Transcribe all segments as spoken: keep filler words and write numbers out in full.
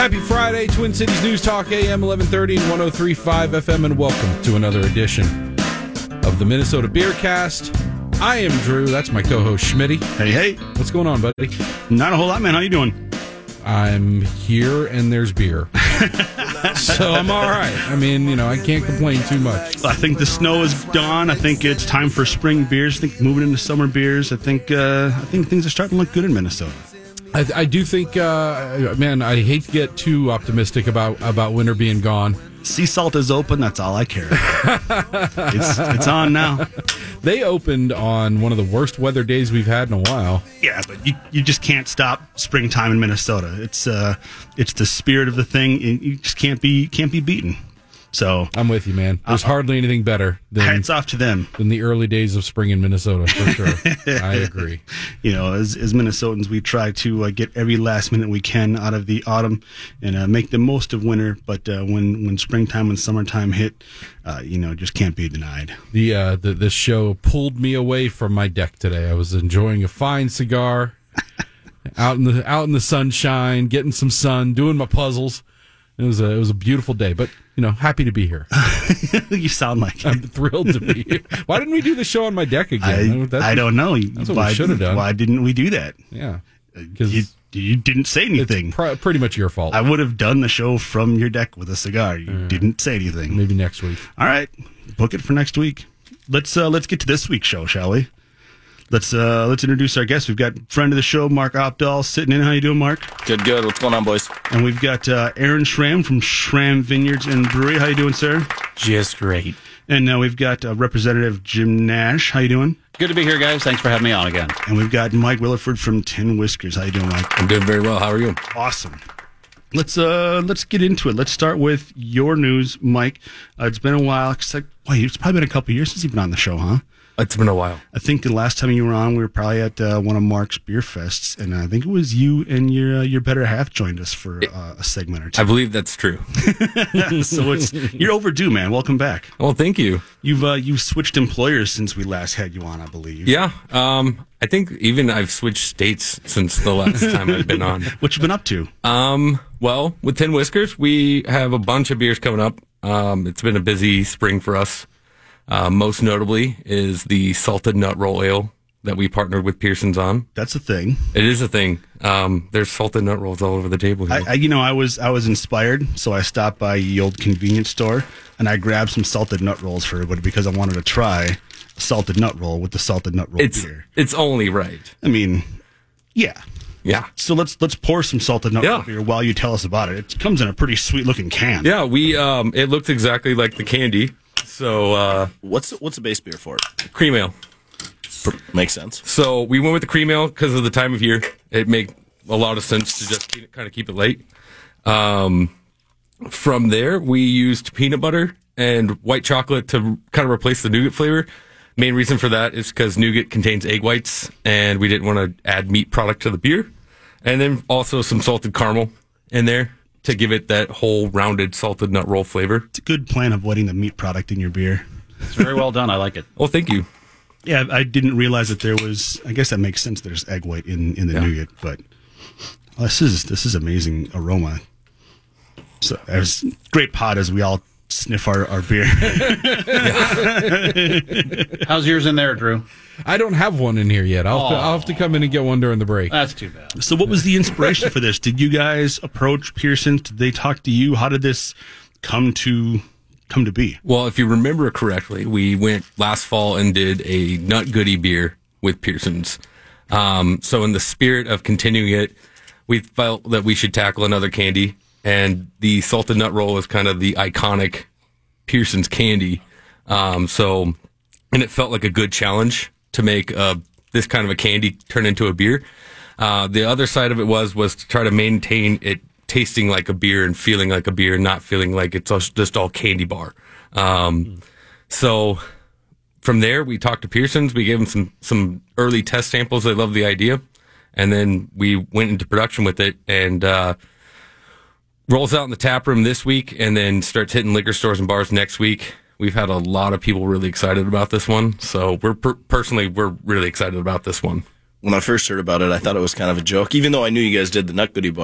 Happy Friday, Twin Cities News Talk, A M eleven thirty and one oh three point five F M, and welcome to another edition of the Minnesota Beer Cast. I am Drew. That's my co-host, Schmitty. Hey, hey. What's going on, buddy? Not a whole lot, man. How you doing? I'm here, and there's beer. So I'm all right. I mean, you know, I can't complain too much. I think the snow is gone. I think it's time for spring beers. I think moving into summer beers. I think uh, I think things are starting to look good in Minnesota. I, I do think, uh, man, I hate to get too optimistic about, about winter being gone. Sea salt is open. That's all I care about. it's, it's on now. They opened on one of the worst weather days we've had in a while. Yeah, but you, you just can't stop springtime in Minnesota. It's uh, it's the spirit of the thing. You just can't be can't be beaten. So I'm with you, man. There's uh, hardly anything better than hats off to them than the early days of spring in Minnesota, for sure. I agree. You know, as as Minnesotans, we try to uh, get every last minute we can out of the autumn and uh, make the most of winter. But uh, when when springtime and summertime hit, uh, you know, just can't be denied. The uh, the this show pulled me away from my deck today. I was enjoying a fine cigar, out in the out in the sunshine, getting some sun, doing my puzzles. It was a it was a beautiful day, but you know, happy to be here. You sound like it. I'm thrilled to be here. Why didn't we do the show on my deck again? I, I don't know. That's what why, we should have done. Why didn't we do that? Yeah, because you, you didn't say anything. It's pr- pretty much your fault. I would have done the show from your deck with a cigar. You uh, didn't say anything. Maybe next week. All right, book it for next week. Let's uh, let's get to this week's show, shall we? Let's uh, let's introduce our guest. We've got friend of the show, Mark Opdahl, sitting in. How you doing, Mark? Good, good. What's going on, boys? And we've got uh, Aaron Schramm from Schramm Vineyards and Brewery. How you doing, sir? Just great. And now we've got uh, Representative Jim Nash. How you doing? Good to be here, guys. Thanks for having me on again. And we've got Mike Williford from Tin Whiskers. How you doing, Mike? I'm doing very well. How are you? Awesome. Let's uh let's get into it. Let's start with your news, Mike. Uh, it's been a while. It's like, wait, it's probably been a couple of years since you've been on the show, huh? It's been a while. I think the last time you were on, we were probably at uh, one of Mark's beer fests, and I think it was you and your uh, your better half joined us for uh, a segment or two. I believe that's true. So it's you're overdue, man. Welcome back. Well, thank you. You've uh, you've switched employers since we last had you on, I believe. Yeah. Um. I think even I've switched states since the last time I've been on. What you been up to? Um. Well, with Tin Whiskers, we have a bunch of beers coming up. Um. It's been a busy spring for us. Uh, most notably is the Salted Nut Roll Ale that we partnered with Pearson's on. That's a thing. It is a thing. Um, there's salted nut rolls all over the table here. I, I, you know, I was I was inspired, so I stopped by the old convenience store and I grabbed some salted nut rolls for everybody because I wanted to try a salted nut roll with the salted nut roll it's, beer. It's only right. I mean, yeah. Yeah. So let's let's pour some salted nut yeah. roll beer while you tell us about it. It comes in a pretty sweet looking can. Yeah, we um, it looked exactly like the candy. So, uh, what's what's the base beer for it? Cream ale. Makes sense. So we went with the cream ale because of the time of year. It made a lot of sense to just keep, kind of keep it light. Um, from there, we used peanut butter and white chocolate to kind of replace the nougat flavor. Main reason for that is because nougat contains egg whites, and we didn't want to add meat product to the beer. And then also some salted caramel in there to give it that whole rounded salted nut roll flavor. It's a good plan avoiding the meat product in your beer. It's very well done. I like it. Well, thank you. Yeah, I didn't realize that there was, I guess that makes sense, there's egg white in, in the yeah. nougat, but well, this is this is amazing aroma. So as great pot as we all sniff our, our beer. How's yours in there, Drew? I don't have one in here yet. I'll, have to, I'll have to come in and get one during the break. That's too bad. So what was the inspiration for this? Did you guys approach Pearson? Did they talk to you? How did this come to come to be? Well, if you remember correctly, we went last fall and did a Nut Goody beer with Pearson's. Um, so in the spirit of continuing it, we felt that we should tackle another candy, and the salted nut roll is kind of the iconic Pearson's candy. Um, so, and it felt like a good challenge to make uh, this kind of a candy turn into a beer. Uh, the other side of it was was to try to maintain it tasting like a beer and feeling like a beer, not feeling like it's just all candy bar. Um, mm. So from there, we talked to Pearson's. We gave them some some early test samples. They loved the idea, and then we went into production with it. And uh, rolls out in the tap room this week, and then starts hitting liquor stores and bars next week. We've had a lot of people really excited about this one. So we're per- personally, we're really excited about this one. When I first heard about it, I thought it was kind of a joke, even though I knew you guys did the Nut Goody bar.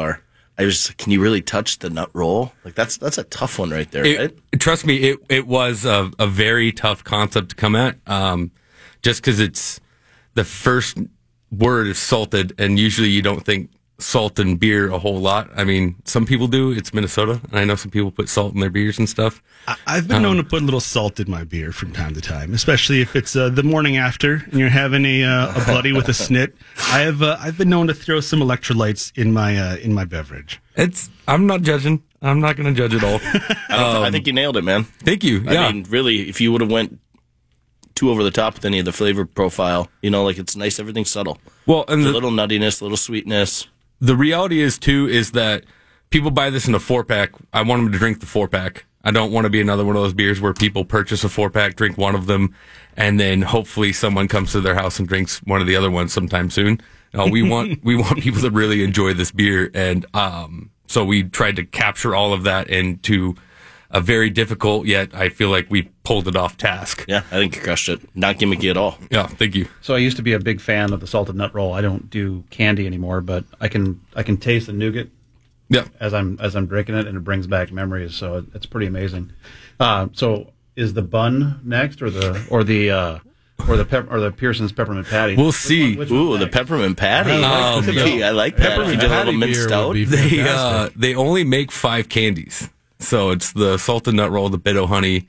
I was, can you really touch the nut roll? Like that's that's a tough one right there, It- right? Trust me, it it was a, a very tough concept to come at, um, just because it's the first word is salted, and usually you don't think salt in beer a whole lot. I mean, some people do. It's Minnesota, and I know some people put salt in their beers and stuff. I- I've been known to put a little salt in my beer from time to time, especially if it's uh, the morning after and you're having a, uh, a bloody with a snit. I have uh, I've been known to throw some electrolytes in my uh, in my beverage. It's. I'm not judging. I'm not going to judge at all. I, don't, I think you nailed it, man. Thank you. Yeah. I mean, really, if you would have went too over the top with any of the flavor profile, you know, like it's nice, everything's subtle. well, and A the, little nuttiness, a little sweetness. the reality is too is that people buy this in a four pack. I want them to drink the four pack. I don't want to be another one of those beers where people purchase a four pack, drink one of them, and then hopefully someone comes to their house and drinks one of the other ones sometime soon. No, we want we want people to really enjoy this beer, and um, so we tried to capture all of that into a very difficult yet I feel like we pulled it off task. Yeah, I think you crushed it. Not gimmicky at all. Yeah, thank you. So I used to be a big fan of the salted nut roll. I don't do candy anymore, but I can I can taste the nougat Yeah. as I'm as I'm drinking it, and it brings back memories. So it, it's pretty amazing. Uh, so is the bun next, or the or the uh, or the pep, or the Pearson's peppermint patty? We'll Which see. one- which one's Ooh, the next? peppermint patty. I like Um, the yeah, I like that. If Peppermint you did a little patty minced beer would out. be They uh, fantastic. they only make five candies, so it's the salted nut roll, the Bido honey,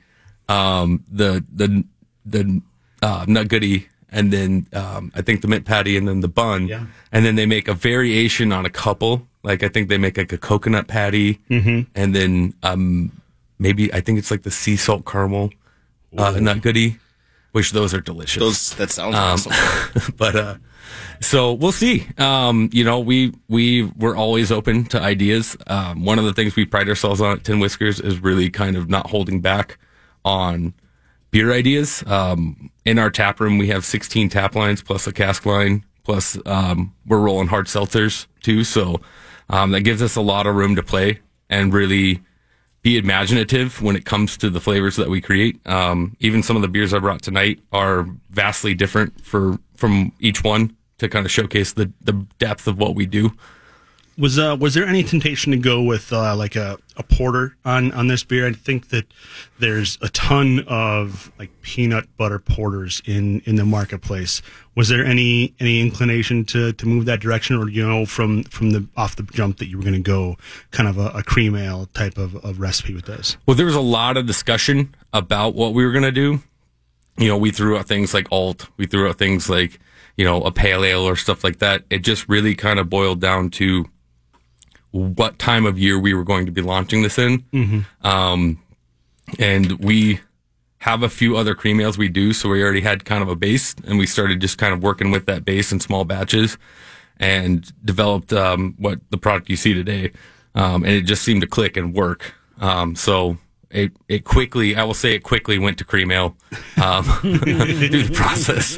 um, the the the uh, nut goodie, and then um, I think the mint patty, and then the bun, Yeah. and then they make a variation on a couple. Like I think they make like a coconut patty, and then um, maybe I think it's like the sea salt caramel uh, nut goodie, which those are delicious. Those that sounds Um, awesome. but uh so we'll see. Um, you know, we we we're always open to ideas. Um, one of the things we pride ourselves on at Tin Whiskers is really kind of not holding back on beer ideas. Um, in our tap room, we have sixteen tap lines plus a cask line, plus um, we're rolling hard seltzers too. So um, that gives us a lot of room to play and really be imaginative when it comes to the flavors that we create. Um, even some of the beers I brought tonight are vastly different for from each one to kind of showcase the, the depth of what we do. Was uh was there any temptation to go with uh, like a, a porter on, on this beer? I think that there's a ton of like peanut butter porters in, in the marketplace. Was there any any inclination to, to move that direction, or you know from from the off the jump that you were going to go kind of a, a cream ale type of, of recipe with this? Well, there was a lot of discussion about what we were going to do. You know, we threw out things like alt. We threw out things like, you know, a pale ale or stuff like that. It just really kind of boiled down to what time of year we were going to be launching this in. Mm-hmm. Um, and we have a few other cream ales we do, so we already had kind of a base, and we started just kind of working with that base in small batches and developed um, what the product you see today. Um, and it just seemed to click and work. Um, so it, it quickly, I will say it quickly went to cream ale um, through the process.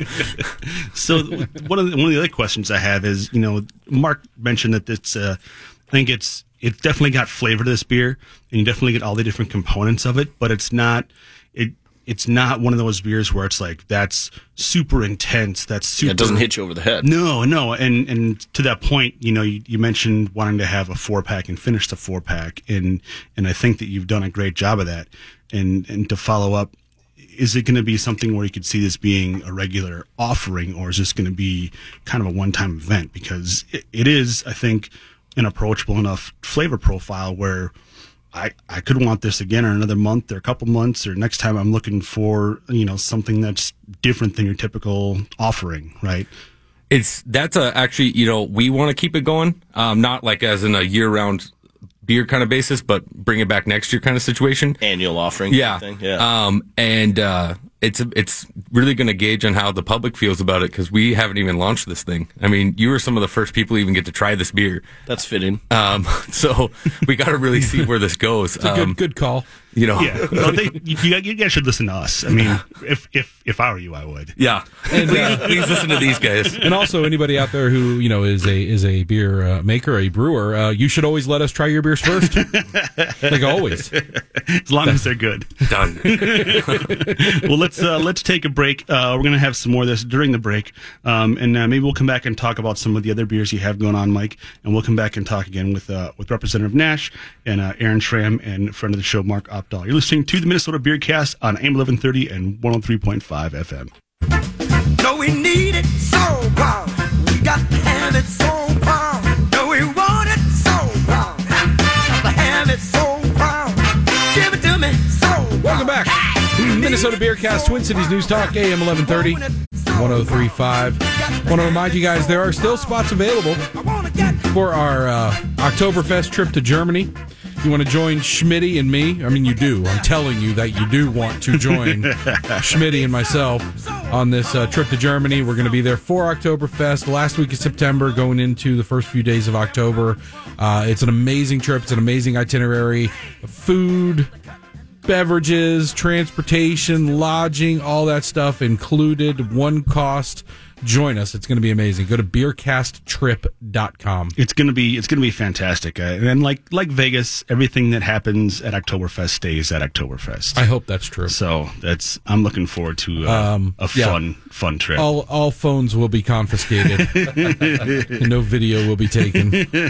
So one of the, one of the other questions I have is, you know, Mark mentioned that it's, uh, I think it's it's definitely got flavor to this beer, and you definitely get all the different components of it, but it's not it it's not one of those beers where it's like that's super intense. That's super. Yeah, it doesn't hit you over the head. No, no, and and to that point, you know, you, you mentioned wanting to have a four pack and finish the four pack, and and I think that you've done a great job of that. And and to follow up, is it going to be something where you could see this being a regular offering, or is this going to be kind of a one time event? Because it, it is, I think, an approachable enough flavor profile where I, I could want this again in another month or a couple months, or next time I'm looking for, you know, something that's different than your typical offering, right? It's that's a actually, you know, we want to keep it going, um, not like as in a year round beer kind of basis, but bring it back next year kind of situation. Annual offering. Yeah. Thing. Yeah. Um, and, uh, it's, it's really going to gauge on how the public feels about it, because we haven't even launched this thing. I mean, you were some of the first people to even get to try this beer. That's fitting. Um, so we got to really see where this goes. It's a Um, good, good call. You know, Yeah, no, they, you, you guys should listen to us. I mean, if if if I were you, I would. yeah. And, uh, Please listen to these guys. And also, anybody out there who you know is a is a beer uh, maker, a brewer, uh, you should always let us try your beers first. Like always, As long as they're good. Done. Well, let's uh, let's take a break. Uh, we're gonna have some more of this during the break, um, and uh, maybe we'll come back and talk about some of the other beers you have going on, Mike. And we'll come back and talk again with uh, with Representative Nash and uh, Aaron Schramm and friend of the show, Mark Opdahl. You're listening to the Minnesota Beer Cast on A M eleven thirty and one oh three point five F M. No, we need it so bad. We got to have it so bad. No, we want it so bad. Got to have it so bad. Give it to me so bad. welcome back. Minnesota Beer Cast, Twin Cities News Talk, A M eleven thirty, one oh three point five. Want to remind you guys there are still spots available for our uh, Oktoberfest trip to Germany. You want to join Schmitty and me? I mean, you do. I'm telling you that you do want to join Schmitty and myself on this uh, trip to Germany. We're going to be there for Oktoberfest, last week of September, going into the first few days of October. Uh, it's an amazing trip. It's an amazing itinerary. Food, beverages, transportation, lodging, all that stuff included, one cost. Join us. It's going to be amazing. Go to beer cast trip dot com. It's gonna be it's gonna be fantastic. Uh, and like like Vegas, everything that happens at Oktoberfest stays at Oktoberfest. I hope that's true. So that's I'm looking forward to uh, Um, a yeah. fun fun trip. All all phones will be confiscated. And no video will be taken.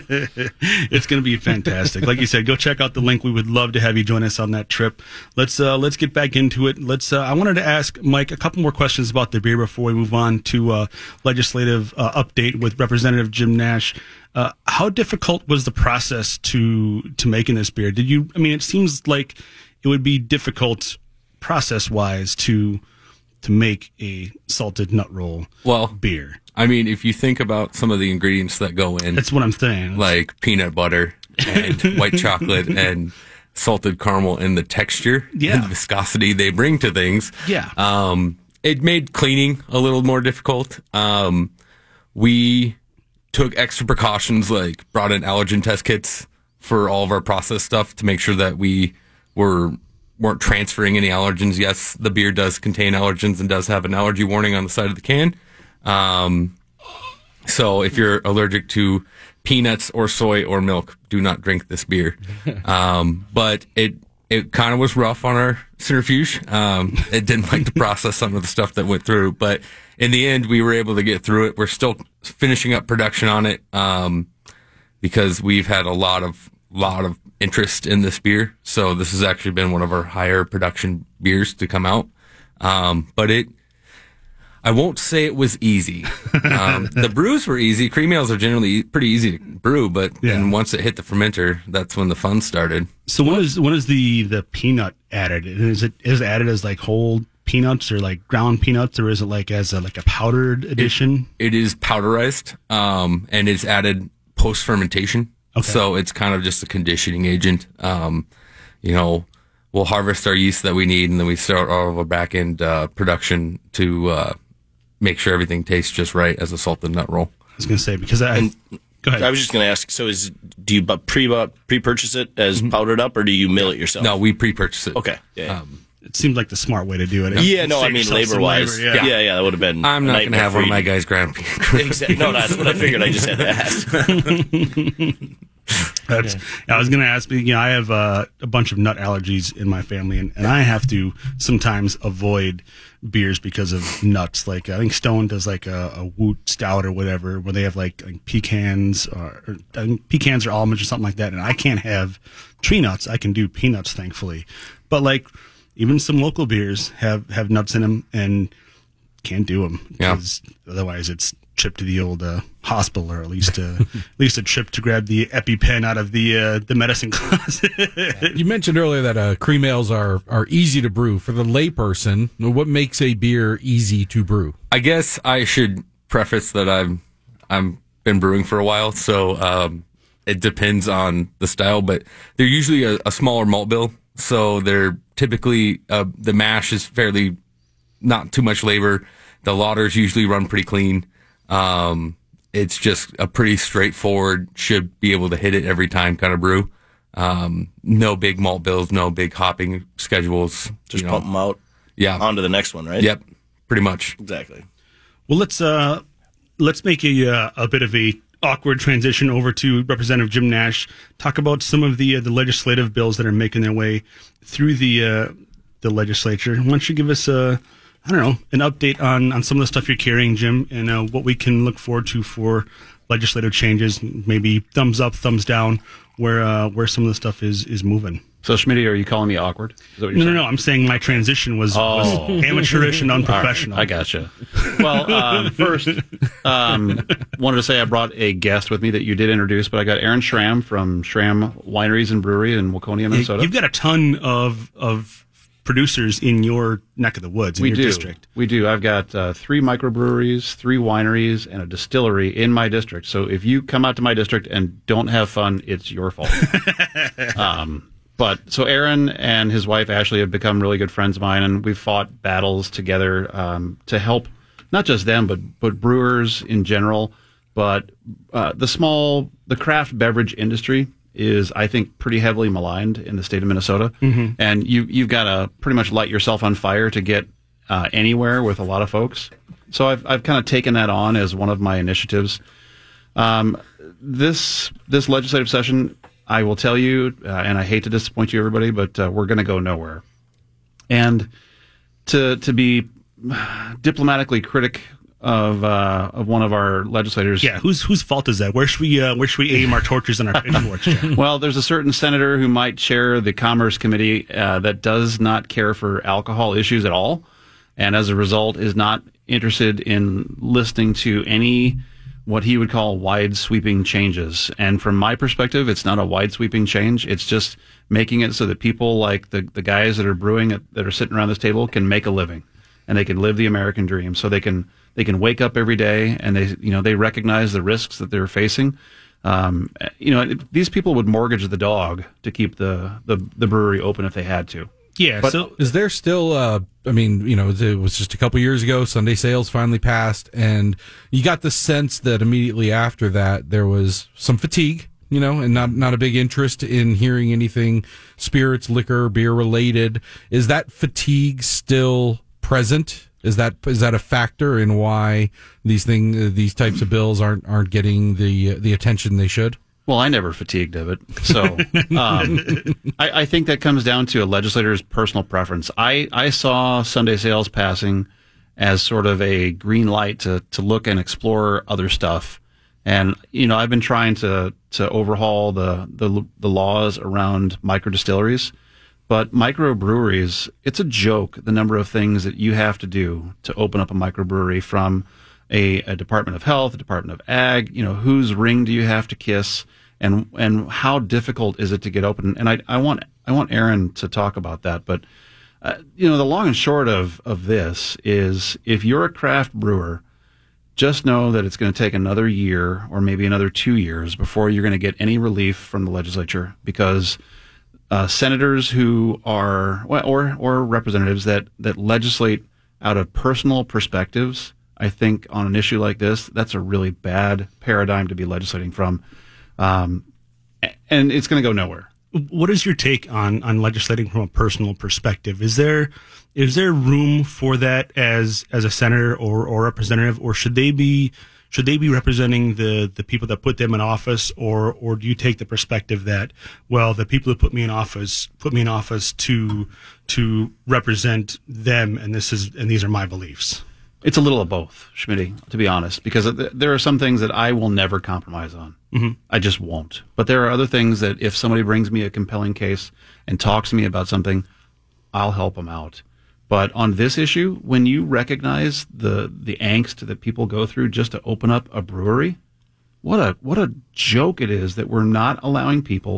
It's going to be fantastic. Like you said, go check out the link. We would love to have you join us on that trip. Let's uh, let's get back into it. Let's. Uh, I wanted to ask Mike a couple more questions about the beer before we move on to uh, legislative uh, update with Representative Jim Nash. Uh, how difficult was the process to to making this beer? Did you? I mean, it seems like it would be difficult process wise to to make a salted nut roll Well, beer. I mean, if you think about some of the ingredients that go in, That's what I'm saying. like peanut butter and white chocolate and salted caramel, and the texture Yeah. and the viscosity they bring to things, Yeah. um, it made cleaning a little more difficult. Um, we took extra precautions, like brought in allergen test kits for all of our process stuff to make sure that we were weren't transferring any allergens. Yes, the beer does contain allergens and does have an allergy warning on the side of the can. Um, so if you're allergic to peanuts or soy or milk, do not drink this beer. Um, but it, it kind of was rough on our centrifuge. Um, it didn't like to process some of the stuff that went through, but in the end, we were able to get through it. We're still finishing up production on it, um, because we've had a lot of, lot of interest in this beer. So this has actually been one of our higher production beers to come out. Um, but it, I won't say it was easy. Um, the brews were easy. Cream ales are generally pretty easy to brew, but Yeah. then once it hit the fermenter, that's when the fun started. So when is when is the the peanut added? Is it is it added as like whole peanuts or like ground peanuts, or is it like as a, like a powdered edition? It is powderized, um, and it's added post fermentation. Okay. So it's kind of just a conditioning agent. Um, you know, we'll harvest our yeast that we need, and then we start all of our back end uh, production to uh, make sure everything tastes just right as a salted nut roll. I was going to say because I And go ahead. I was just going to ask. So, is do you bu- pre pre purchase it as powdered up, or do you mill it yourself? No, we pre-purchase it. Okay. Yeah. Um, it seems like the smart way to do it. yeah. No, I Save mean yourself some labor wise. labor, yeah. yeah. That would have been. I'm a not going to nightmare have for one of you. my guys ground. Exactly. No, that's what I figured. I just had to ask. That's, I was going to ask. You know, I have uh, a bunch of nut allergies in my family, and, and I have to sometimes avoid beers because of nuts. Like I think Stone does like a, a Woot Stout or whatever, where they have like, like pecans or, or I think pecans or almonds or something like that. And I can't have tree nuts. I can do peanuts, thankfully. But like even some local beers have have nuts in them, and can't do them. Yeah. Otherwise, it's trip to the old uh, hospital, or at least uh, at least a trip to grab the EpiPen out of the uh, the medicine closet. You mentioned earlier that uh, cream ales are, are easy to brew. For the layperson, what makes a beer easy to brew? I guess I should preface that I've I'm been brewing for a while, so um, it depends on the style. But they're usually a, a smaller malt bill, so they're typically uh, the mash is fairly not too much labor. The lauters usually run pretty clean. Um, it's just a pretty straightforward, should be able to hit it every time kind of brew. Um, no big malt bills, no big hopping schedules. Just you know. pump them out. Yeah. On to the next one, right? Yep. Pretty much. Exactly. Well, let's uh, let's make a uh, a bit of a awkward transition over to Representative Jim Nash. Talk about some of the uh, the legislative bills that are making their way through the uh, the legislature. Why don't you give us a I don't know an update on, on some of the stuff you're carrying, Jim, and uh, what we can look forward to for legislative changes. Maybe thumbs up, thumbs down, where uh, where some of the stuff is is moving. So, Schmitty, are you calling me awkward? Is that what you're No, saying? no, no. I'm saying my transition was, Oh. was amateurish and unprofessional. All right, I gotcha. Well, um, first, um, wanted to say I brought a guest with me that you did introduce, but I got Aaron Schramm from Schramm Wineries and Brewery in Waconia, Minnesota. You've got a ton of of producers in your neck of the woods, in we your do. district. We do. I've got uh, three microbreweries, three wineries, and a distillery in my district. So if you come out to my district and don't have fun, it's your fault. um, but so Aaron and his wife Ashley have become really good friends of mine, and we've fought battles together um, to help not just them, but but brewers in general. But uh, the small, the craft beverage industry is, I think, pretty heavily maligned in the state of Minnesota. Mm-hmm. And you, you've got to pretty much light yourself on fire to get uh, anywhere with a lot of folks. So I've, I've kind of taken that on as one of my initiatives. Um, this, this legislative session, I will tell you, uh, and I hate to disappoint you, everybody, but uh, we're going to go nowhere. And to, to be diplomatically critic of uh, of one of our legislators. Yeah, whose whose fault is that? Where should we uh, where should we aim our torches and our pitchforks? Jim? Well, there's a certain senator who might chair the Commerce Committee uh, that does not care for alcohol issues at all, and as a result is not interested in listening to any what he would call wide sweeping changes. And from my perspective, it's not a wide sweeping change. It's just making it so that people like the the guys that are brewing it, that are sitting around this table can make a living, and they can live the American dream. So they can. They can wake up every day and they, you know, they recognize the risks that they're facing. Um, you know, these people would mortgage the dog to keep the, the, the brewery open if they had to. Yeah. But so is there still, uh, I mean, you know, it was just a couple years ago, Sunday sales finally passed, and you got the sense that immediately after that there was some fatigue, you know, and not, not a big interest in hearing anything spirits, liquor, beer related. Is that fatigue still present? Is that is that a factor in why these thing these types of bills aren't aren't getting the the attention they should? Well, I never fatigued of it, so um, I, I think that comes down to a legislator's personal preference. I, I saw Sunday sales passing as sort of a green light to to look and explore other stuff, and you know I've been trying to to overhaul the the, the laws around micro distilleries. But microbreweries, it's a joke, the number of things that you have to do to open up a microbrewery, from a, a Department of Health, a Department of Ag, you know, whose ring do you have to kiss, and and how difficult is it to get open? And I, I want I want Aaron to talk about that. But, uh, you know, the long and short of, of this is, if you're a craft brewer, just know that it's going to take another year or maybe another two years before you're going to get any relief from the legislature, because Uh, senators who are, or or representatives that, that legislate out of personal perspectives, I think on an issue like this, that's a really bad paradigm to be legislating from, um, and it's going to go nowhere. what is your take on on legislating from a personal perspective? Is there is there room for that as as a senator or or representative, or should they be Should they be representing the, the people that put them in office, or or do you take the perspective that, well, the people who put me in office put me in office to to represent them, and this is and these are my beliefs? It's a little of both, Schmitty, to be honest, because there are some things that I will never compromise on. Mm-hmm. I just won't. But there are other things that if somebody brings me a compelling case and talks to me about something, I'll help them out. But on this issue, when you recognize the the angst that people go through just to open up a brewery, what a what a joke it is that we're not allowing people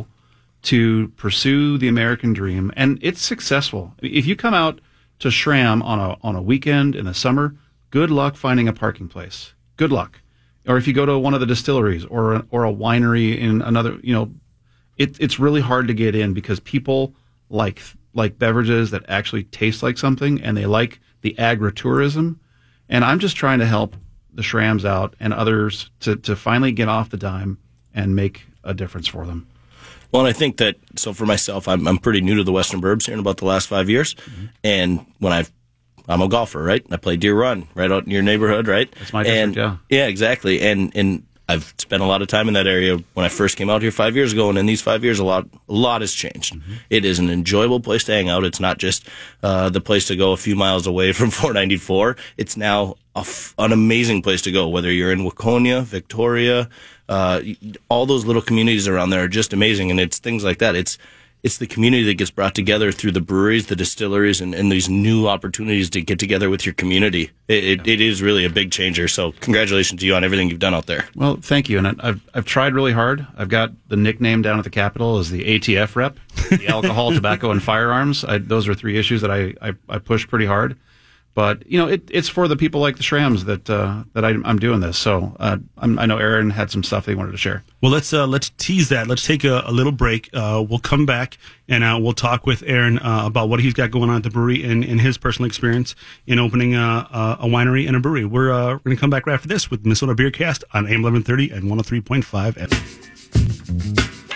to pursue the American dream. And it's successful. If you come out to Schramm on a on a weekend in the summer, good luck finding a parking place. Good luck. Or if you go to one of the distilleries or a, or a winery in another, you know, it, it's really hard to get in because people like like beverages that actually taste like something, and they like the agritourism. And I'm just trying to help the Schramms out and others to, to finally get off the dime and make a difference for them. Well, and I think that, so for myself, I'm I'm pretty new to the Western Burbs here in about the last five years. Mm-hmm. And when I've, I'm a golfer, right? I play Deer Run right out in your neighborhood, right? That's my district, and, yeah. Yeah, exactly. And and I've spent a lot of time in that area when I first came out here five years ago, and in these five years, a lot a lot has changed. Mm-hmm. It is an enjoyable place to hang out. It's not just uh, the place to go a few miles away from four ninety-four. It's now a f- an amazing place to go, whether you're in Waconia, Victoria, uh, all those little communities around there are just amazing, and it's things like that. It's It's the community that gets brought together through the breweries, the distilleries, and, and these new opportunities to get together with your community. It, it, it is really a big changer. So congratulations to you on everything you've done out there. Well, thank you. And I've I've tried really hard. I've got the nickname down at the Capitol as the A T F rep, the alcohol, tobacco, and firearms. I, those are three issues that I, I, I push pretty hard. But, you know, it, it's for the people like the Shrams that uh, that I, I'm doing this. So uh, I'm, I know Aaron had some stuff they wanted to share. Well, let's uh, let's tease that. Let's take a, a little break. Uh, we'll come back and uh, we'll talk with Aaron uh, about what he's got going on at the brewery and, and his personal experience in opening a, a, a winery and a brewery. We're, uh, we're going to come back right after this with Minnesota Beercast on A M eleven thirty and one oh three point five F M.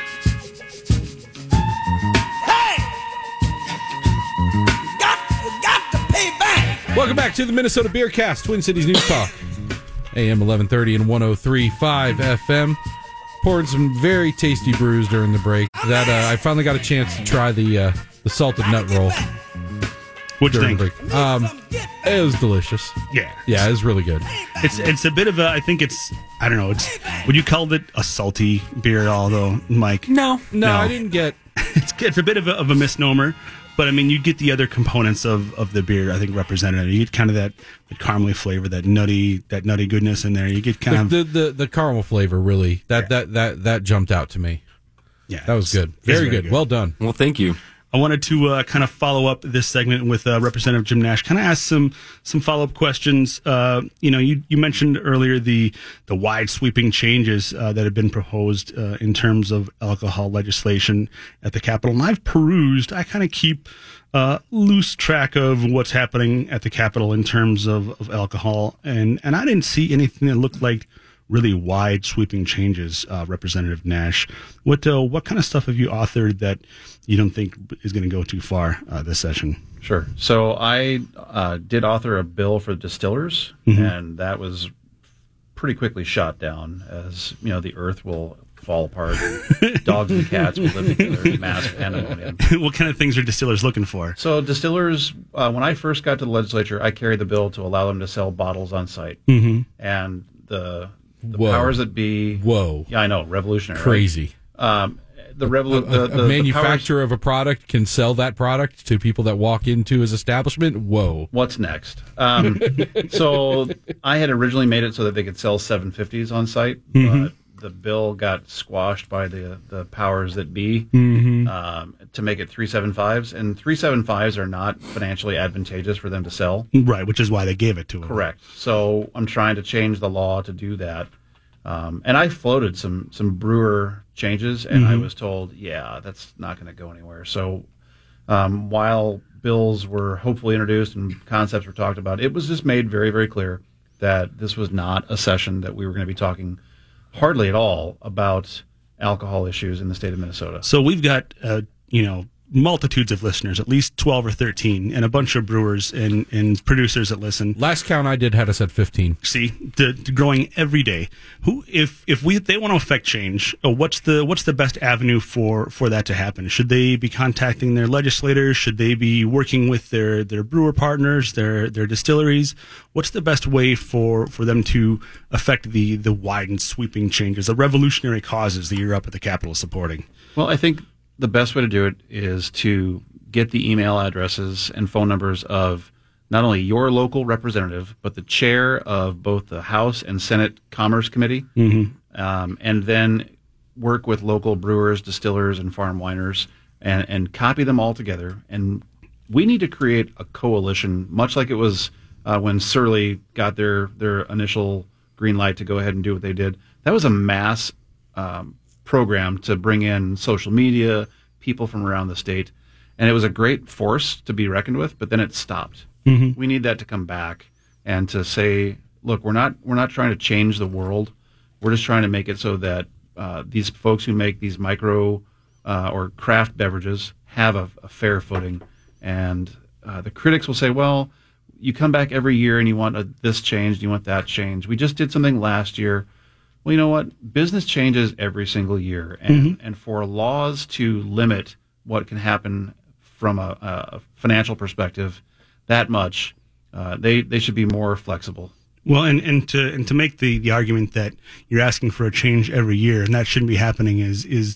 Welcome back to the Minnesota Beercast, Twin Cities News Talk. A M eleven thirty and one oh three point five F M. Poured some very tasty brews during the break. That uh, I finally got a chance to try the uh, the salted nut roll. What'd you think? The break. Um, it was delicious. Yeah, yeah, it was really good. It's it's a bit of a. I think it's. I don't know. It's. Would you call it a salty beer at all, though, Mike? No, no, no. I didn't get. it's it's a bit of a, of a misnomer. But, I mean, you get the other components of, of the beer, I think, represented. You get kind of that, that caramely flavor, that nutty that nutty goodness in there. You get kind the, of... The, the, the caramel flavor, really, that, yeah. that, that, that jumped out to me. Yeah. That was good. Very, very good. good. Well done. Well, thank you. I wanted to uh, kind of follow up this segment with uh, Representative Jim Nash. Kind of ask some some follow up questions. Uh, you know, you, you mentioned earlier the the wide sweeping changes uh, that have been proposed uh, in terms of alcohol legislation at the Capitol. And I've perused. I kind of keep uh, loose track of what's happening at the Capitol in terms of, of alcohol, and and I didn't see anything that looked like really wide sweeping changes. uh, Representative Nash, what uh, what kind of stuff have you authored that you don't think is going to go too far uh, this session? Sure. So I uh, did author a bill for distillers, mm-hmm. and that was pretty quickly shot down, as you know, the earth will fall apart. Dogs and cats will live together, mass pandemonium. What kind of things are distillers looking for? So distillers, uh, when I first got to the legislature, I carried the bill to allow them to sell bottles on site, mm-hmm. and the The Whoa. powers that be. Whoa. Yeah, I know. Revolutionary. Crazy. Right? Um, the, revolu- a, a, the, the a manufacturer the powers- of a product can sell that product to people that walk into his establishment. Whoa. What's next? Um, so I had originally made it so that they could sell seven fifties on site, mm-hmm. but the bill got squashed by the the powers that be mm-hmm. um, to make it three seventy-fives, and three seventy-fives are not financially advantageous for them to sell. Right, which is why they gave it to them. Correct. So I'm trying to change the law to do that. Um, and I floated some some brewer changes, and mm-hmm. I was told, yeah, that's not going to go anywhere. So um, while bills were hopefully introduced and concepts were talked about, it was just made very, very clear that this was not a session that we were going to be talking hardly at all about alcohol issues in the state of Minnesota. So we've got, uh, you know, multitudes of listeners, at least twelve or thirteen, and a bunch of brewers and, and producers that listen. Last count I did had us at fifteen. See, the, the growing every day. Who, if if we if they want to affect change, uh, what's the what's the best avenue for, for that to happen? Should they be contacting their legislators? Should they be working with their, their brewer partners, their their distilleries? What's the best way for, for them to affect the the wide and sweeping changes, the revolutionary causes that you're up at the Capitol supporting? Well, I think the best way to do it is to get the email addresses and phone numbers of not only your local representative, but the chair of both the House and Senate Commerce Committee, mm-hmm. um, and then work with local brewers, distillers, and farm winers, and, and copy them all together. And we need to create a coalition, much like it was uh, when Surly got their, their initial green light to go ahead and do what they did. That was a mass um, program to bring in social media, people from around the state, and it was a great force to be reckoned with, but then it stopped. Mm-hmm. We need that to come back and to say, look, we're not we're not trying to change the world. We're just trying to make it so that uh, these folks who make these micro uh, or craft beverages have a, a fair footing. And uh, the critics will say, well, you come back every year and you want a, this change, you want that change. We just did something last year. Well, you know what? Business changes every single year. And, mm-hmm. and for laws to limit what can happen from a, a financial perspective that much, uh, they, they should be more flexible. Well, and, and to and to make the, the argument that you're asking for a change every year and that shouldn't be happening is is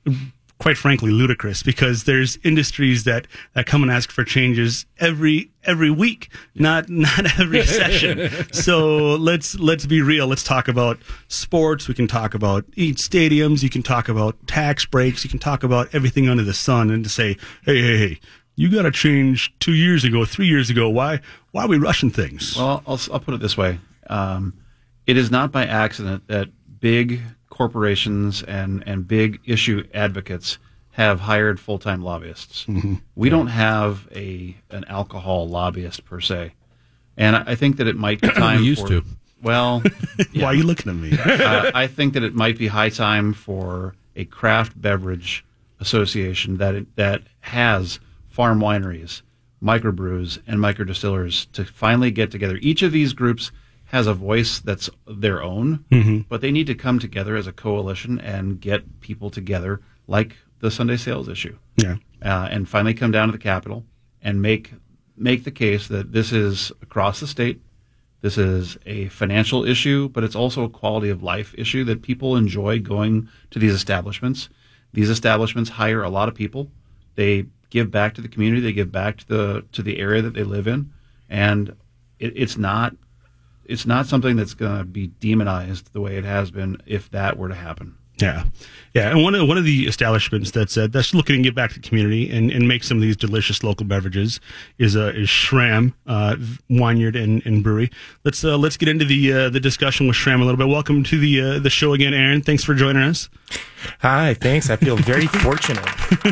quite frankly ludicrous, because there's industries that, that come and ask for changes every every week, not not every session. So let's let's be real. Let's talk about sports. We can talk about each stadiums. You can talk about tax breaks. You can talk about everything under the sun, and to say, hey, hey, hey, you got to change two years ago, three years ago. Why why are we rushing things? Well, I'll, I'll put it this way. Um, it is not by accident that big corporations and, and big issue advocates have hired full-time lobbyists. Mm-hmm. We don't have a an alcohol lobbyist per se. And I, I think that it might be time we used for, to. Well, yeah. Why are you looking at me? uh, I think that it might be high time for a craft beverage association that it, that has farm wineries, microbrews, and microdistillers to finally get together. Each of these groups has a voice that's their own, mm-hmm. but they need to come together as a coalition and get people together, like the Sunday sales issue, yeah, uh, and finally come down to the Capitol and make make the case that this is across the state. This is a financial issue, but it's also a quality of life issue that people enjoy going to these establishments. These establishments hire a lot of people. They give back to the community. They give back to the to the area that they live in, and it, it's not it's not something that's going to be demonized the way it has been if that were to happen. Yeah, yeah, and one of one of the establishments that's uh, that's looking to give back to the community and, and make some of these delicious local beverages is uh, is Schramm uh, Vineyard and, and Brewery. Let's uh, let's get into the uh, the discussion with Schramm a little bit. Welcome to the uh, the show again, Aaron. Thanks for joining us. Hi, thanks. I feel very fortunate.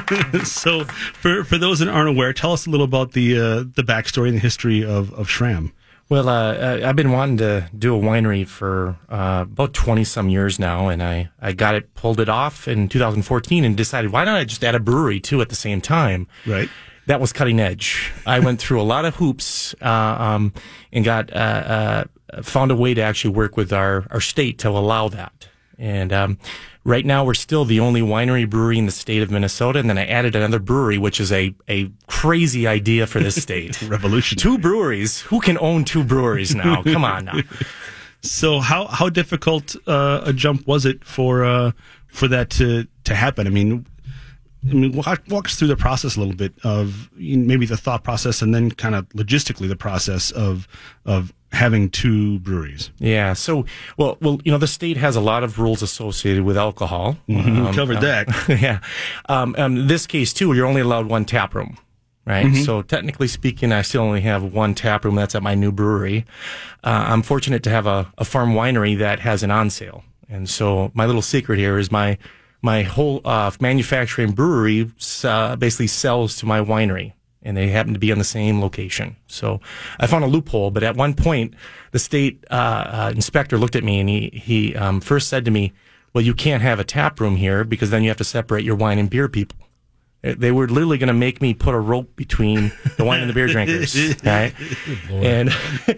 So, for for those that aren't aware, tell us a little about the uh, the backstory and the history of of Schramm. Well, uh, I've been wanting to do a winery for uh, about twenty some years now, and I, I got it, pulled it off in two thousand fourteen and decided, why don't I just add a brewery too at the same time? Right. That was cutting edge. I went through a lot of hoops uh, um, and got uh, uh, found a way to actually work with our, our state to allow that. And um, right now, we're still the only winery brewery in the state of Minnesota. And then I added another brewery, which is a, a crazy idea for this state. Revolutionary. Two breweries. Who can own two breweries now? Come on now. So how how difficult uh, a jump was it for uh, for that to to happen? I mean, I mean, walk, walk us through the process a little bit of you know, maybe the thought process, and then kind of logistically the process of of having two breweries. Yeah. So, well, well, you know, the state has a lot of rules associated with alcohol. Mm-hmm. Um, Covered uh, that. Yeah. Um, um, in this case, too, you're only allowed one tap room, right? Mm-hmm. So, technically speaking, I still only have one tap room. That's at my new brewery. Uh, I'm fortunate to have a, a farm winery that has an on sale. And so, my little secret here is my my whole uh, manufacturing brewery uh, basically sells to my winery. And they happen to be on the same location. So I found a loophole, but at one point, the state uh, uh, inspector looked at me and he, he um, first said to me, well, you can't have a tap room here because then you have to separate your wine and beer people. They were literally going to make me put a rope between the wine and the beer drinkers, right? And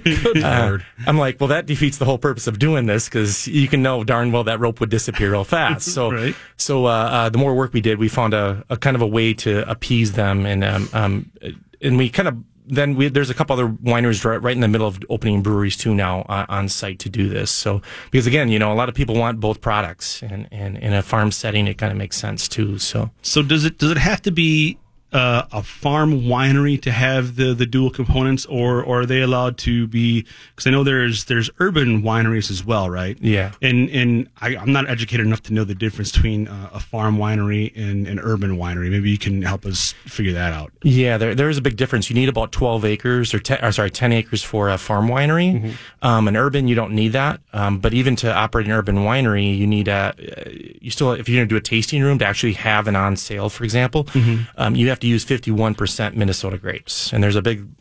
uh, I'm like, well, that defeats the whole purpose of doing this because you can know darn well that rope would disappear real fast. So, right. so uh, uh, the more work we did, we found a, a kind of a way to appease them, and um, um, and we kind of. Then we, there's a couple other wineries right, right in the middle of opening breweries too now uh, on site to do this. So because again, you know, a lot of people want both products, and, and in a farm setting, it kind of makes sense too. So so does it does it have to be uh, a farm winery to have the, the dual components, or, or are they allowed to be? Because I know there's there's urban wineries as well, right? Yeah. And and I, I'm not educated enough to know the difference between uh, a farm winery and an urban winery. Maybe you can help us figure that out. Yeah, there there is a big difference. You need about twelve acres or, ten, or sorry, ten acres for a farm winery. Mm-hmm. Um, an urban, you don't need that. Um, but even to operate an urban winery, you need a you still if you're going to do a tasting room to actually have an on sale, for example, mm-hmm. um, you have to use fifty-one percent Minnesota grapes, and there's a big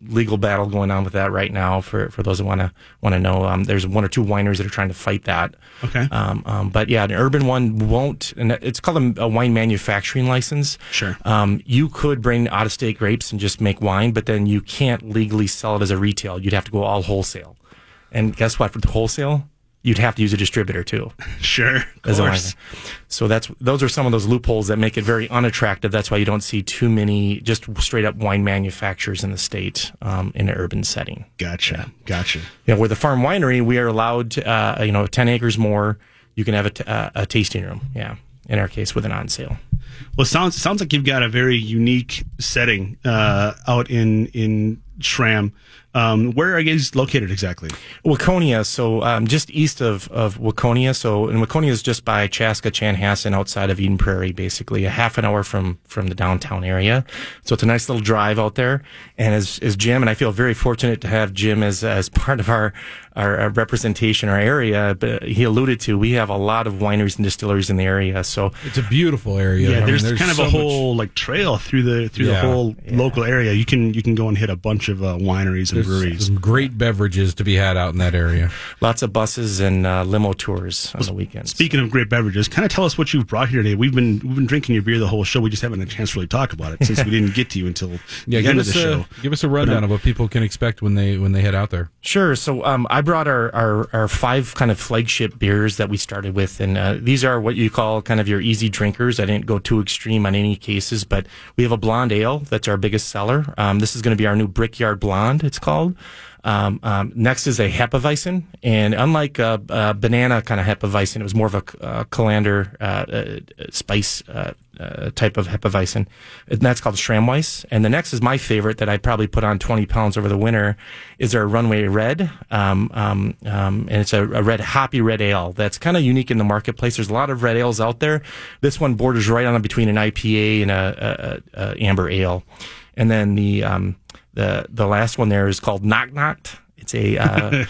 legal battle going on with that right now. For, for those that want to want to know, um, there's one or two wineries that are trying to fight that. Okay. Um, um, but yeah, an urban one won't, and it's called a, a wine manufacturing license. Sure. Um, you could bring out of state grapes and just make wine, but then you can't legally sell it as a retail. You'd have to go all wholesale. And guess what? For the wholesale, you'd have to use a distributor too. Sure, of As a course. wine. So that's those are some of those loopholes that make it very unattractive. That's why you don't see too many just straight up wine manufacturers in the state um, in an urban setting. Gotcha, gotcha. You know, with a farm winery, we are allowed to, uh, you know, ten acres more. You can have a, t- uh, a tasting room. Yeah, in our case, with an on sale. Well, it sounds sounds like you've got a very unique setting uh, out in in Schramm. Um, where are you guys located exactly? Waconia, so um, just east of, of Waconia. So, and Waconia is just by Chaska, Chanhassen, outside of Eden Prairie, basically a half an hour from from the downtown area. So it's a nice little drive out there. And as as Jim, and I feel very fortunate to have Jim as as part of our our, our representation, our area. But he alluded to, we have a lot of wineries and distilleries in the area. So It's a beautiful area. Yeah, I mean, there's, kind of so a whole like trail through the through the Yeah. whole Yeah. local area. You can you can go and hit a bunch of uh, wineries and much, breweries. there's some great beverages to be had out in that area. lots of buses and uh, limo tours on the weekends. Speaking of great beverages, kind of tell us what you've brought here today. We've been we've been drinking your beer the whole show. We just haven't had a chance to really talk about it since we didn't get to you until Yeah, the give end of us the a show. give us a rundown of what people can expect when they when they head out there. Sure. So um, I brought our, our, our five kind of flagship beers that we started with, and uh, these are what you call kind of your easy drinkers. I didn't go too extreme on any cases, but we have a blonde ale that's our biggest seller. Um, this is going to be our new Brickyard Blonde, it's called. Um, um, next is a Hefeweizen, and unlike a, a banana kind of Hefeweizen, it was more of a uh, colander uh, uh, spice uh, uh, type of Hefeweizen, and that's called Schrammweiss. And the next is my favorite that I probably put on twenty pounds over the winter, is our Runway Red, um, um, um, and it's a, a red hoppy red ale that's kind of unique in the marketplace. There's a lot of red ales out there. This one borders right on between an I P A and a, a, a amber ale, and then the um, The the last one there is called Knock Knocked. It's a uh,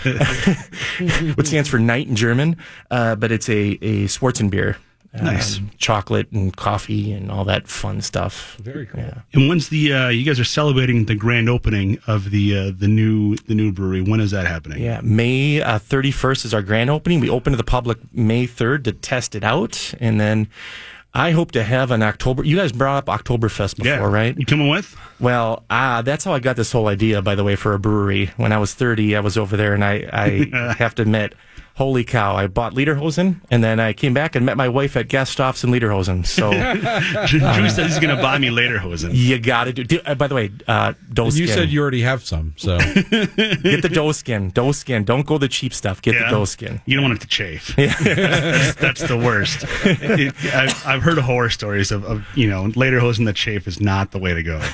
what stands for night in German, uh, but it's a a Schwarzenbier. Um, Nice. Chocolate and coffee and all that fun stuff. Very cool. Yeah. And when's the uh, you guys are celebrating the grand opening of the uh, the new the new brewery? When is that happening? Yeah, May uh, thirty-first is our grand opening. We open to the public May third to test it out, and then I hope to have an October. You guys brought up Oktoberfest before, Yeah. right? You coming with? Well, uh, that's how I got this whole idea, by the way, for a brewery. When I was thirty, I was over there, and I, I have to admit, holy cow, I bought Lederhosen, and then I came back and met my wife at gas stops in Lederhosen. So Drew Drew says he's going to buy me later, Hosen. you got to do. do uh, by the way, uh, dough And skin. you said you already have some, so Get the dough skin. Dough skin. Don't go the cheap stuff. Get Yeah. the dough skin. You don't want it to chafe. that's, that's the worst. It, I've, I've heard horror stories of, of you know, later hosen that chafe is not the way to go.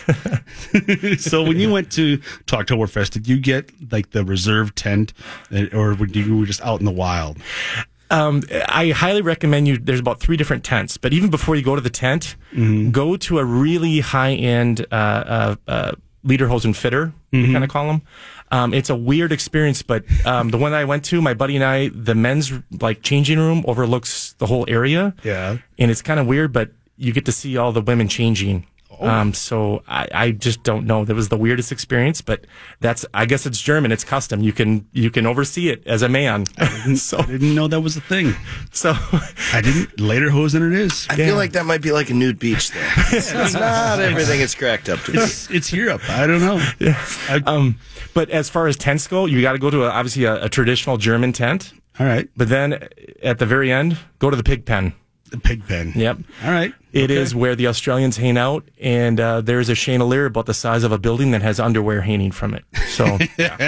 So when you went to, to Oktoberfest, did you get like the reserved tent, uh, or were you were just out in the wild? Um, I highly recommend you. There's about three different tents, but even before you go to the tent, go to a really high end uh, uh, uh, Lederhosen fitter. We kind of call them. Um, it's a weird experience, but um, the one I went to, my buddy and I, the men's like changing room overlooks the whole area. Yeah. And it's kind of weird, but you get to see all the women changing. Um, so I, I just don't know. That was the weirdest experience, but that's, I guess it's German. It's custom. You can, you can oversee it as a man. so, I didn't know that was a thing. so I didn't. Later hosen it is. I feel like that might be like a nude beach though. It's, it's not everything it's cracked up to be. It's, it's Europe. I don't know. I, Um, but as far as tents go, you got to go to a, obviously a, a traditional German tent. all right. But then at the very end, go to the pig pen. The pig pen. Yep. All right. It is where the Australians hang out, and uh, there's a chandelier about the size of a building that has underwear hanging from it. So All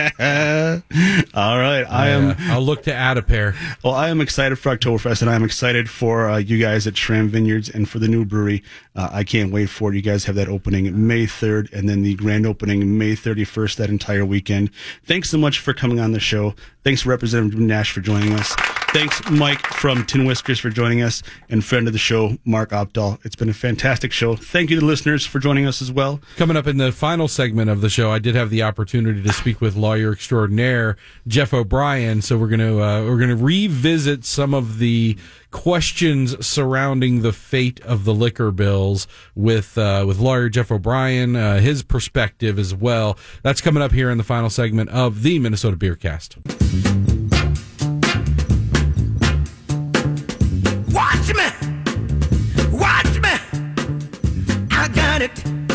right. I am. uh, I'll look to add a pair. Well, I am excited for Oktoberfest, and I am excited for uh, you guys at Schramm Vineyards and for the new brewery. Uh, I can't wait for it. You guys have that opening May third, and then the grand opening May thirty-first, that entire weekend. Thanks so much for coming on the show. Thanks, Representative Nash, for joining us. Thanks, Mike from Tin Whiskers, for joining us, and friend of the show, Mark Opdahl. It's been a fantastic show. Thank you to the listeners for joining us as well. Coming up in the final segment of the show, I did have the opportunity to speak with lawyer extraordinaire Jeff O'Brien. So we're going to uh, we're going to revisit some of the questions surrounding the fate of the liquor bills with uh, with lawyer Jeff O'Brien, uh, his perspective as well. That's coming up here in the final segment of the Minnesota Beer Cast. Watch me! Watch me! I got it!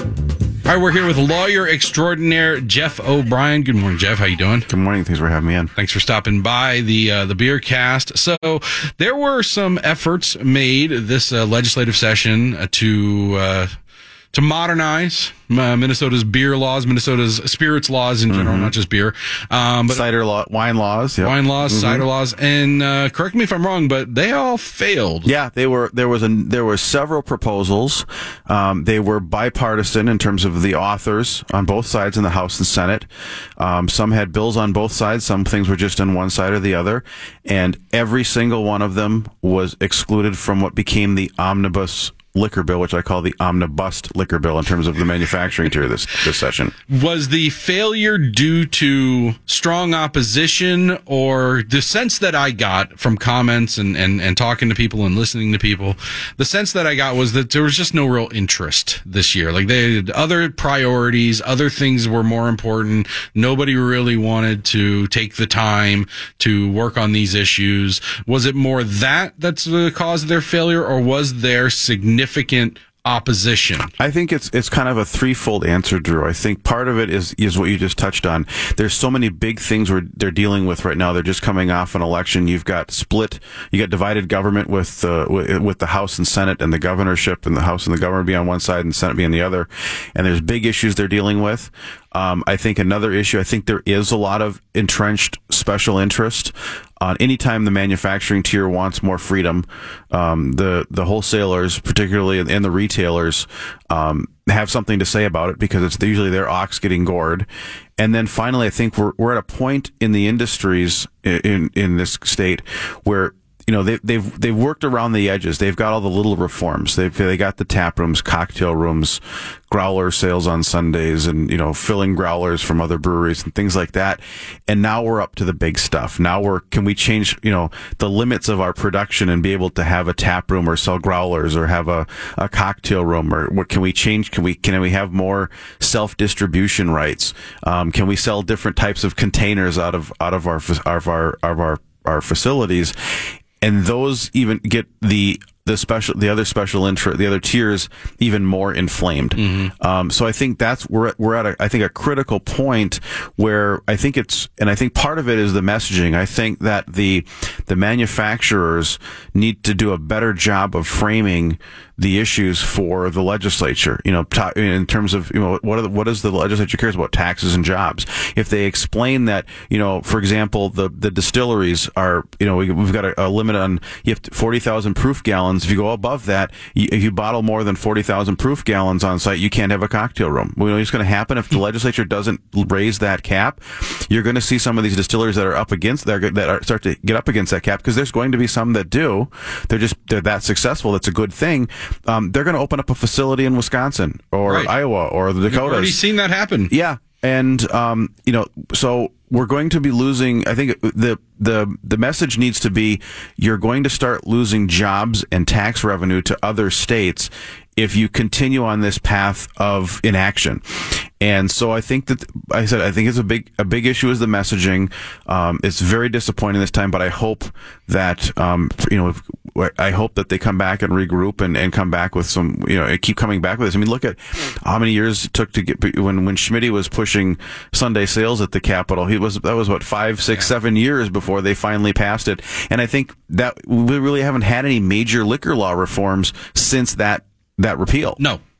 All right, we're here with lawyer extraordinaire Jeff O'Brien. Good morning, Jeff. How you doing? Good morning. Thanks for having me in. Thanks for stopping by the uh, the Beer Cast. So there were some efforts made this uh, legislative session uh, to uh, to modernize uh, Minnesota's beer laws, Minnesota's spirits laws in general, mm-hmm. not just beer. Um, but cider law, wine laws, yep. wine laws, mm-hmm. cider laws, and uh, correct me if I'm wrong, but they all failed. Yeah, they were. There was a there were several proposals. Um, they were bipartisan in terms of the authors on both sides in the House and Senate. Um, some had bills on both sides. Some things were just on one side or the other, and every single one of them was excluded from what became the omnibus liquor bill, which I call the omnibus liquor bill in terms of the manufacturing tier this this session. Was the failure due to strong opposition, or the sense that I got from comments and, and, and talking to people and listening to people, the sense that I got was that there was just no real interest this year. Like, they had other priorities, other things were more important. Nobody really wanted to take the time to work on these issues. Was it more that that's the cause of their failure, or was there significant significant opposition? I think it's it's kind of a threefold answer, Drew. I think part of it is is what you just touched on. There's so many big things we're, they're dealing with right now. They're just coming off an election. You've got split, you got divided government with uh, with, with the House and Senate, and the governorship and the House and the governor being on one side and the Senate being on the other. And there's big issues they're dealing with. Um, I think another issue, I think there is a lot of entrenched special interest. On uh, anytime the manufacturing tier wants more freedom, um, the the wholesalers, particularly and the retailers, um, have something to say about it, because it's usually their ox getting gored. And then finally, I think we're we're at a point in the industries in in this state where, you know, they, they've they've worked around the edges. They've got all the little reforms. They've they got the tap rooms, cocktail rooms, growler sales on Sundays, and, you know, filling growlers from other breweries and things like that. And now we're up to the big stuff. Now we're can we change, you know, the limits of our production and be able to have a tap room or sell growlers or have a, a cocktail room, or what can we change? Can we can we have more self distribution rights? Um, can we sell different types of containers out of out of our of our of our our facilities? And those even get the the special, the other special interest, the other tiers even more inflamed. Mm-hmm. Um, so I think that's we're we're at a I think a critical point where I think it's, and I think part of it is the messaging. I think that the the manufacturers need to do a better job of framing the issues for the legislature. You know, ta- in terms of, you know, what are the, what does the legislature cares about? Taxes and jobs. If they explain that, you know, for example, the the distilleries are, you know, we, we've got a, a limit on, you have forty thousand proof gallons. If you go above that, you, if you bottle more than forty thousand proof gallons on site, you can't have a cocktail room. You know what's going to happen if the legislature doesn't raise that cap? You're going to see some of these distilleries that are up against that are, that are start to get up against that cap, because there's going to be some that do. They're just they're that successful. That's a good thing. Um, they're going to open up a facility in Wisconsin or right. Iowa or the Dakotas. We've already seen that happen. Yeah. And, um, you know, so we're going to be losing, I think the, the, the message needs to be, you're going to start losing jobs and tax revenue to other states if you continue on this path of inaction. And so I think that, I said, I think it's a big, a big issue is the messaging. Um, it's very disappointing this time, but I hope that, um, you know, I hope that they come back and regroup and, and come back with some, you know, keep coming back with this. I mean, look at how many years it took to get, when, when Schmitty was pushing Sunday sales at the Capitol, he was, that was what, five, six, yeah. seven years before they finally passed it. And I think that we really haven't had any major liquor law reforms since that, that repeal. No.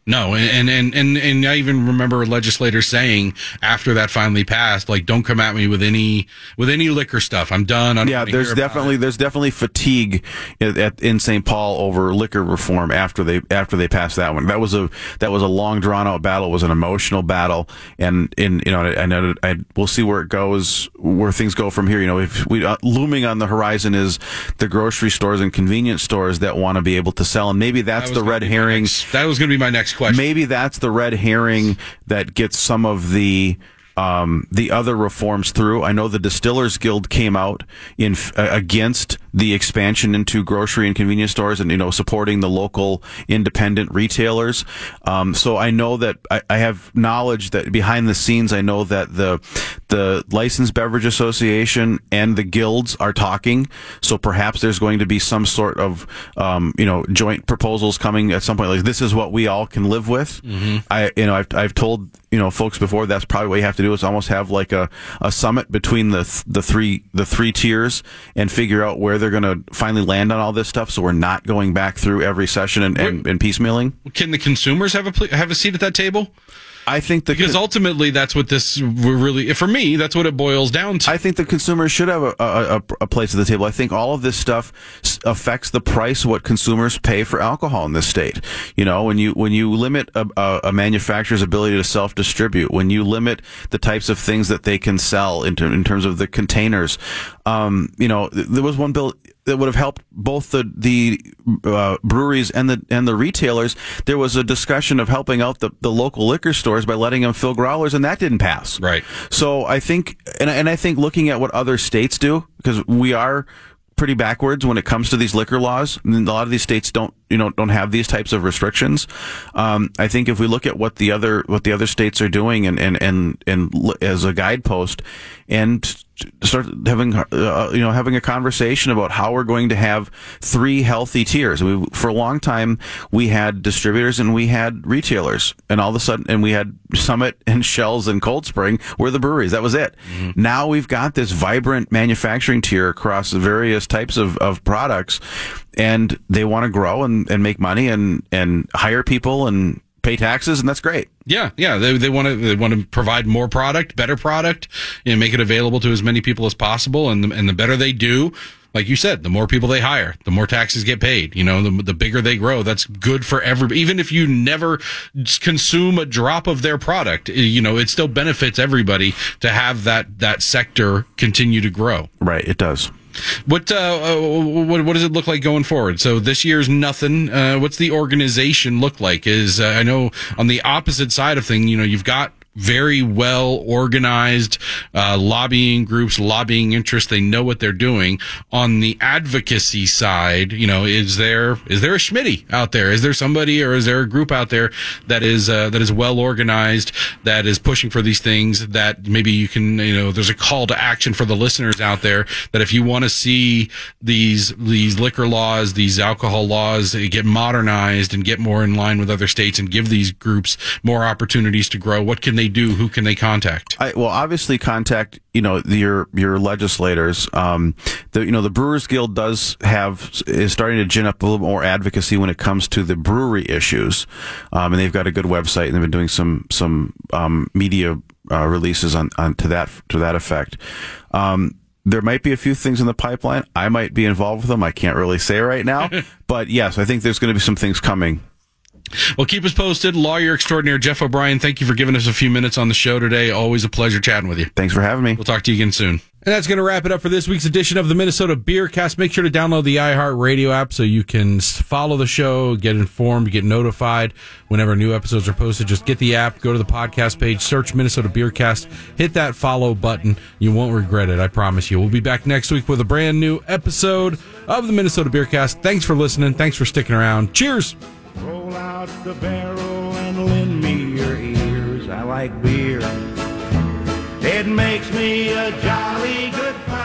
No, and, and, and, and I even remember legislators saying after that finally passed, like, don't come at me with any with any liquor stuff. I'm done. I don't yeah, wanna there's hear about definitely it. there's definitely fatigue at, at, in Saint Paul over liquor reform after they after they passed that one. That was a that was a long drawn out battle. It was an emotional battle, and in you know I know I, I, we'll see where it goes, where things go from here. You know, if we uh, looming on the horizon is the grocery stores and convenience stores that want to be able to sell, and maybe that's That the was red gonna be my herring. next- that was going to be my next question. Maybe that's the red herring that gets some of the um, the other reforms through. I know the Distillers Guild came out in uh, against the expansion into grocery and convenience stores, and you know supporting the local independent retailers. Um, so I know that I, I have knowledge that behind the scenes, I know that the the Licensed Beverage Association and the guilds are talking. So perhaps there's going to be some sort of um, you know joint proposals coming at some point. Like this is what we all can live with. Mm-hmm. I you know I've I've told you know folks before that's probably what you have to do is almost have like a, a summit between the th- the three the three tiers and figure out where they're going to finally land on all this stuff. So we're not going back through every session and, and, and piecemealing. Can the consumers have a pl- have a seat at that table? I think the Because ultimately, that's what this we're really, for me, that's what it boils down to. I think the consumers should have a, a, a place at the table. I think all of this stuff s- affects the price of what consumers pay for alcohol in this state. You know, when you when you limit a, a, a manufacturer's ability to self-distribute, when you limit the types of things that they can sell in, ter- in terms of the containers, um, you know, th- there was one bill that would have helped both the the uh, breweries and the and the retailers. There was a discussion of helping out the, the local liquor stores by letting them fill growlers, and that didn't pass. Right. So I think, and and I think looking at what other states do, because we are pretty backwards when it comes to these liquor laws. I mean, a lot of these states don't, you know, don't have these types of restrictions. Um, I think if we look at what the other what the other states are doing, and and and, and l- as a guidepost, and start having uh, you know having a conversation about how we're going to have three healthy tiers. We, for a long time, we had distributors and we had retailers, and all of a sudden, and we had Summit and Shells and Cold Spring were the breweries. That was it. Mm-hmm. Now we've got this vibrant manufacturing tier across the various types of, of products, and they want to grow and, and make money and, and hire people and pay taxes, and that's great. Yeah, yeah. They they want to they want to provide more product, better product, and make it available to as many people as possible. And the, and the better they do, like you said, the more people they hire, the more taxes get paid. You know, the the bigger they grow, that's good for everybody. Even if you never consume a drop of their product, you know, it still benefits everybody to have that that sector continue to grow. Right, it does. What, uh, what what does it look like going forward? So this year's nothing. Uh, what's the organization look like? Is uh, I know on the opposite side of things, you know, you've got very well organized uh, lobbying groups, lobbying interests. They know what they're doing. On the advocacy side, you know, is there is there a Schmitty out there? Is there somebody, or is there a group out there that is uh, that is well organized, that is pushing for these things? That maybe you can, you know, there's a call to action for the listeners out there that if you want to see these these liquor laws, these alcohol laws get modernized and get more in line with other states and give these groups more opportunities to grow, what can they do? Who can they contact? I, well, obviously contact, you know, the, your, your legislators. Um, the, you know, the Brewers Guild does have, is starting to gin up a little more advocacy when it comes to the brewery issues. Um, and they've got a good website, and they've been doing some, some, um, media, uh, releases on, on, to that, to that effect. Um, There might be a few things in the pipeline. I might be involved with them. I can't really say right now, but yes, I think there's going to be some things coming. Well, keep us posted. Lawyer extraordinaire Jeff O'Brien, thank you for giving us a few minutes on the show today. Always a pleasure chatting with you. Thanks for having me. We'll talk to you again soon. And that's going to wrap it up for this week's edition of the Minnesota Beer Cast. Make sure to download the iHeartRadio app so you can follow the show, get informed, get notified whenever new episodes are posted. Just get the app, go to the podcast page, search Minnesota Beer Cast, hit that follow button. You won't regret it, I promise you. We'll be back next week with a brand new episode of the Minnesota Beer Cast. Thanks for listening. Thanks for sticking around. Cheers. Roll out the barrel and lend me your ears. I like beer. It makes me a jolly good